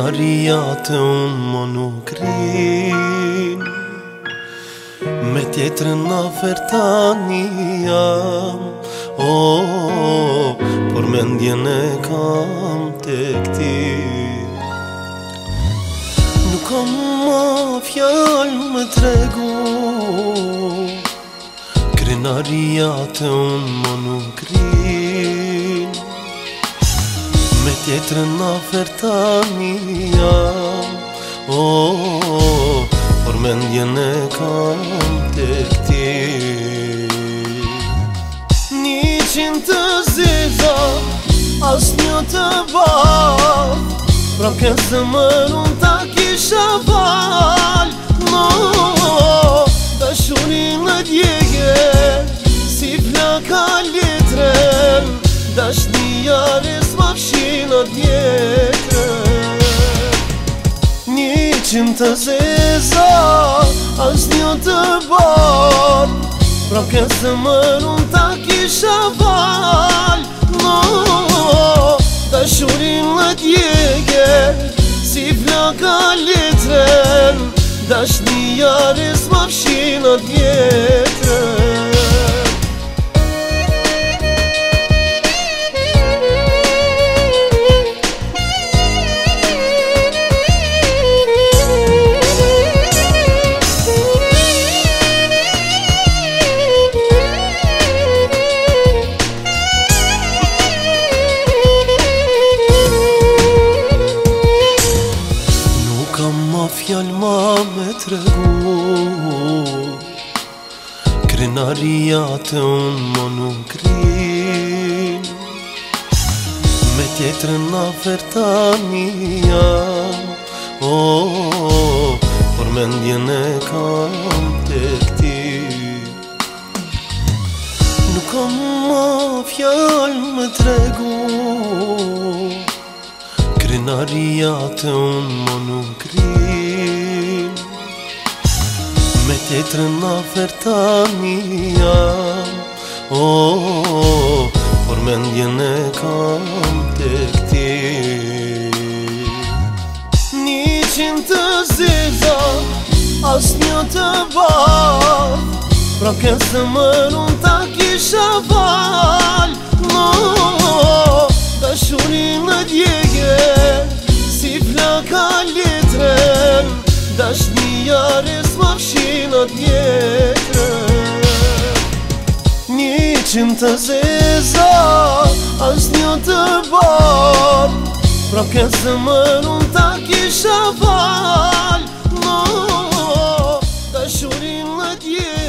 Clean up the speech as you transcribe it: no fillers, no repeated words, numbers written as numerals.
Krenaria të unë më nuk rin, me tjetrën afer tani jam. Por mendjen e kam tek ti. Nuk kam ma fjallë me tregu, krenaria të unë më nuk rin, me tjetrën afer tani jam. Por mendjen e kam tek ti. 100 të zeza, as një të bar, pra këtë zemër unë ta kisha val. No, dashurin në djegje, si flaka letren, dashnia resma fshina djetren. 100 të zeza, as një të bar, pra këtë zemër unë ta kisha val. No, dashurin në djegje, si flaka letren, dashnia resma fshina djetren. Fjallë ma me tregu, krenaria të unë më nuk rin, me tjetrën afer tani jam. Por mendjen e kam tek ti. Nuk kam ma fjallë me tregu, krenaria të unë më nuk rin, me tjetrën afer tani jam. Por mendjen e kam tek ti. 100 të zeza, as një të bar, pra këtë zemër unë ta kisha val. No, dashurin në djegje, si flaka letren, dashnia resma fshina djetren. 100 të zeza, as një të bar, pra këtë zemër unë ta kisha val. No, dashurin në djegje,